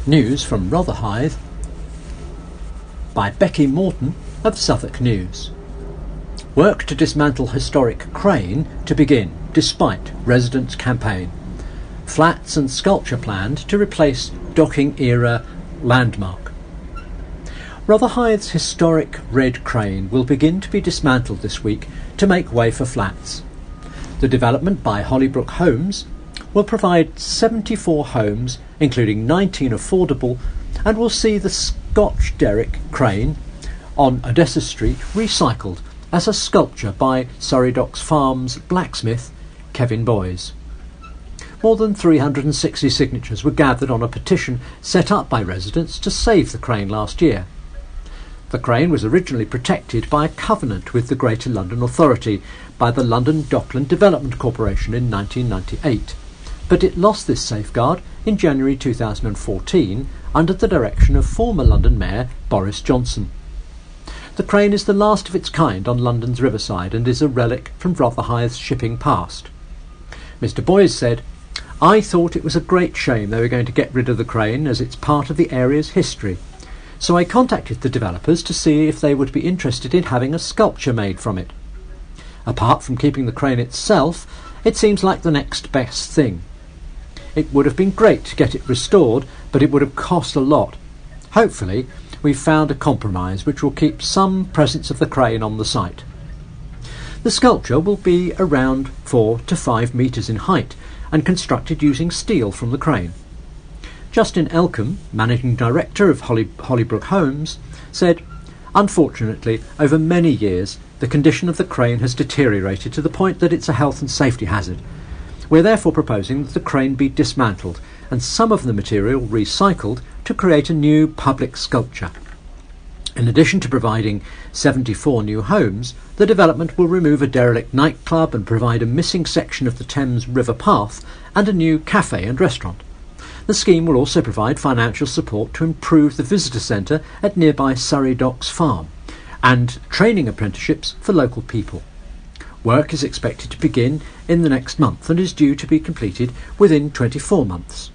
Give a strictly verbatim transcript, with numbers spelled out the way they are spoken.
News from Rotherhithe by Becky Morton of Suffolk News. Work to dismantle historic crane to begin, despite residents' campaign. Flats and sculpture planned to replace docking-era landmark. Rotherhithe's historic red crane will begin to be dismantled this week to make way for flats. The development by Hollybrook Homes will provide seventy-four homes, including nineteen affordable, and will see the Scotch derrick crane on Odessa Street recycled as a sculpture by Surrey Docks Farms blacksmith Kevin Boys. More than three hundred sixty signatures were gathered on a petition set up by residents to save the crane last year. The crane was originally protected by a covenant with the Greater London Authority by the London Dockland Development Corporation in nineteen ninety-eight, but it lost this safeguard in January two thousand fourteen under the direction of former London Mayor Boris Johnson. The crane is the last of its kind on London's riverside and is a relic from Rotherhithe's shipping past. Mister Boys said, "I thought it was a great shame they were going to get rid of the crane as it's part of the area's history. So I contacted the developers to see if they would be interested in having a sculpture made from it. Apart from keeping the crane itself, it seems like the next best thing. It would have been great to get it restored, but it would have cost a lot. Hopefully, we've found a compromise which will keep some presence of the crane on the site." The sculpture will be around four to five metres in height and constructed using steel from the crane. Justin Elcombe, Managing Director of Holly, Hollybrook Homes, said, "Unfortunately, over many years, the condition of the crane has deteriorated to the point that it's a health and safety hazard. We're therefore proposing that the crane be dismantled and some of the material recycled to create a new public sculpture. In addition to providing seventy-four new homes, the development will remove a derelict nightclub and provide a missing section of the Thames River path and a new cafe and restaurant. The scheme will also provide financial support to improve the visitor centre at nearby Surrey Docks Farm and training apprenticeships for local people. Work is expected to begin in the next month and is due to be completed within twenty-four months.